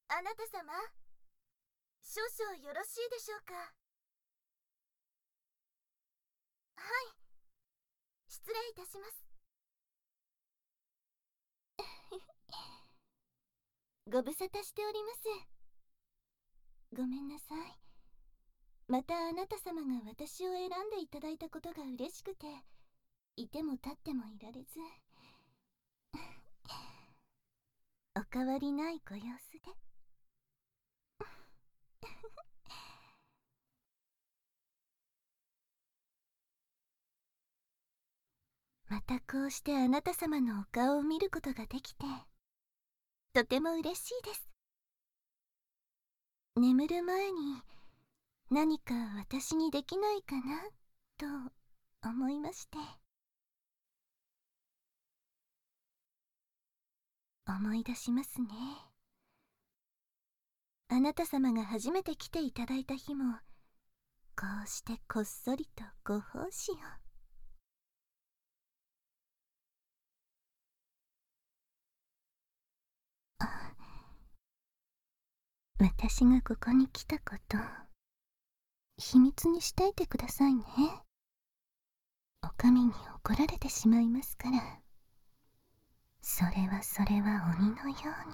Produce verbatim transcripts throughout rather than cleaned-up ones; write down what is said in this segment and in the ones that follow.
あなた様、少々よろしいでしょうか。はい、失礼いたします。ご無沙汰しております。ごめんなさい。またあなた様が私を選んでいただいたことが嬉しくて、いても立ってもいられず。お変わりないご様子で。またこうしてあなた様のお顔を見ることができて、とても嬉しいです。眠る前に何か私にできないかなと思いまして。思い出しますね。あなた様が初めて来ていただいた日も、こうしてこっそりとご奉仕を。あ、私がここに来たこと、秘密にしていてくださいね。お上に怒られてしまいますから。それはそれは鬼のように。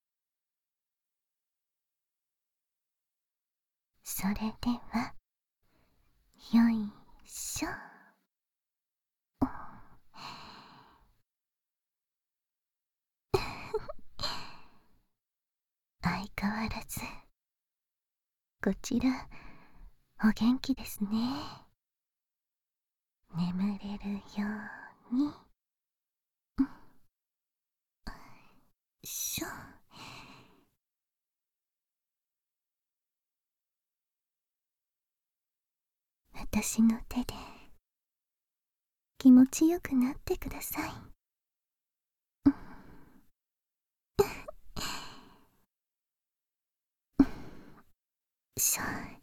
それではよいしょ。相変わらずこちらお元気ですね。眠れるように。しょ。私の手で気持ちよくなってください。しょ。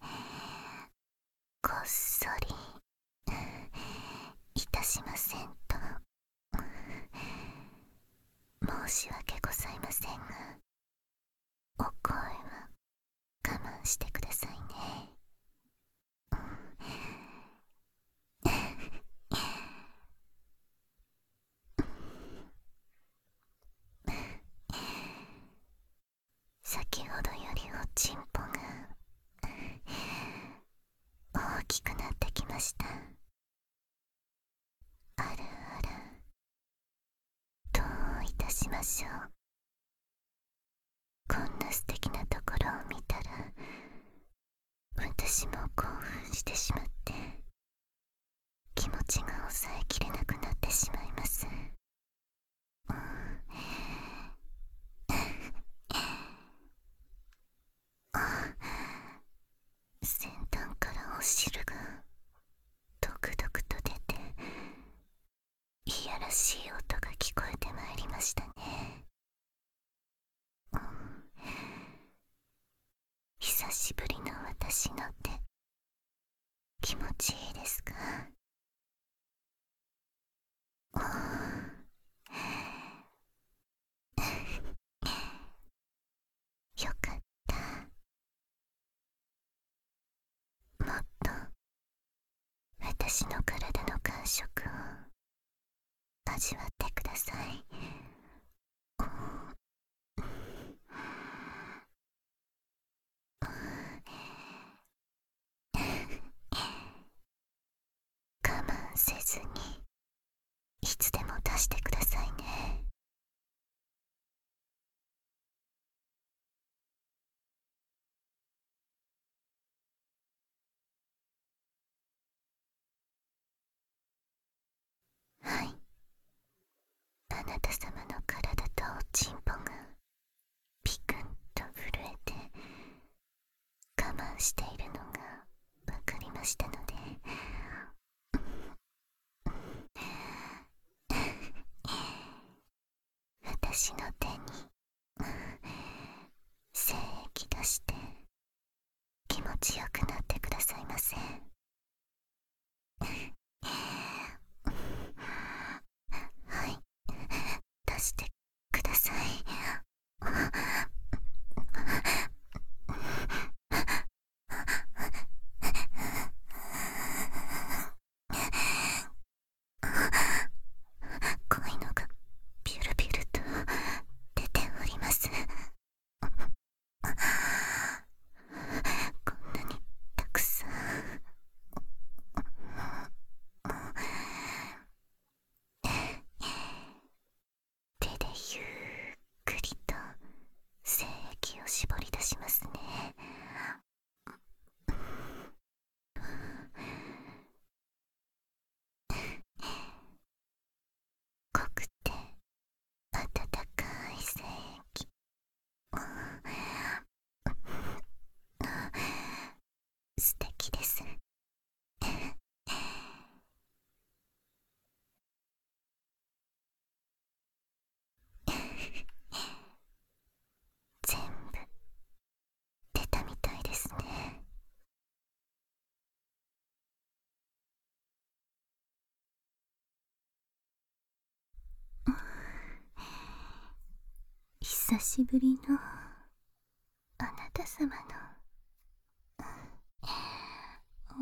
こっそりいたしませんと。申し訳ございませんが、お声は我慢してくださいね。先ほどよりおちんぽが大きくなってきました。あらあら、どういたしましょう。こんな素敵なところを見たら、私も興奮してしまって気持ちが抑えきれなくなってしまいます。先端からお汁がドクドクと出て、いやらしい音が聞こえてまいりましたね。久しぶりの私の手、気持ちいいですか？よかった。もっと私の体の感触を味わってください。我慢せずにいつでも出してくださいね。はい、あなた様の体とおちんぽがピクンと震えて我慢しているのがわかりましたので、私の手に精液出して気持ちよくなってくださいませ。はい、出してください。 久しぶりのあなた様の、うん、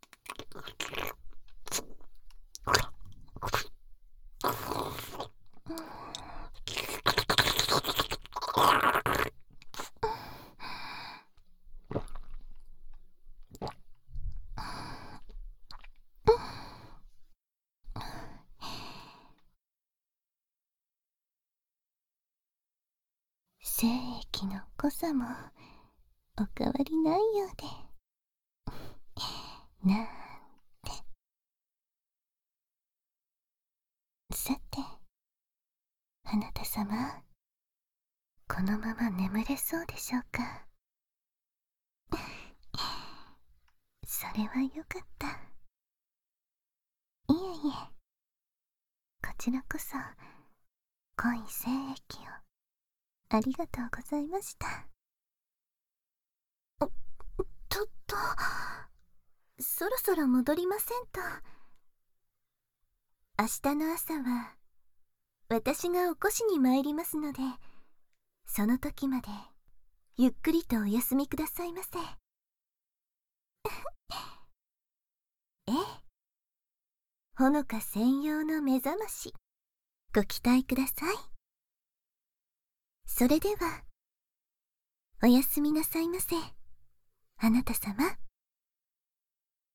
精液の濃さもお変わりないようで、なんて。さて、あなた様、このまま眠れそうでしょうか。それはよかった。いえいえ、こちらこそ濃い精液をありがとうございました。とっと、そろそろ戻りませんと。明日の朝は私が起こしに参りますので、その時までゆっくりとお休みくださいませ。ええ、ほのか専用の目覚まし、ご期待ください。それではおやすみなさいませ、あなた様。